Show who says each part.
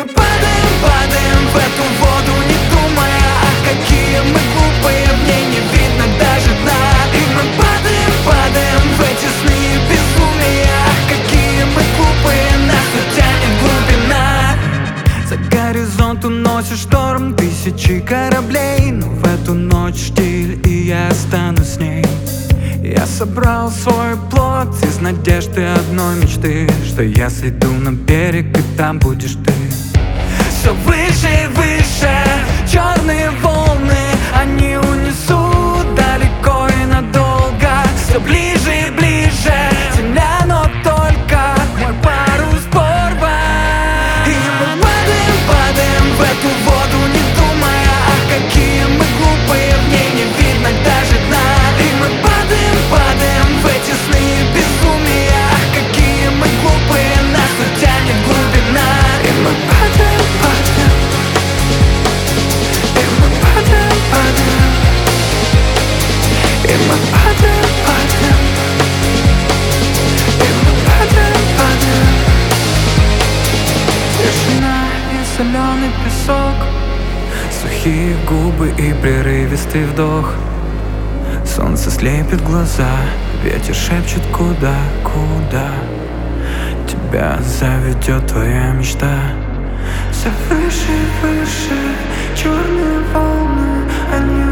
Speaker 1: мы падаем, падаем в эту воду, не думая, какие мы глупые, в ней не видно даже дна. И мы падаем, падаем в эти сны безумия, какие мы глупые, нас утянет глубина. За горизонт уносит шторм тысячи кораблей, но в эту ночь штиль, и я останусь с ней. Я собрал свой плод из надежды одной мечты, что я сойду на берег, и там будешь ты. Все выше и выше черные волны, они унесут далеко и надолго. Все ближе и ближе земля, но только мой парус порван. И мы падаем, падаем в эту воду, не думая, какие мы глупые, в ней не видно даже дна. И мы падаем, падаем в эти сны безумия, какие мы глупые, нас утянет глубина. И мы падаем, падаем, и мы падаем, падаем, и мы падаем, падаем, и мы падаем, падаем. Тишина и соленый песок, сухие губы и прерывистый вдох. Солнце слепит глаза, ветер шепчет куда, куда тебя заведет твоя мечта. Все выше и выше черные волны, они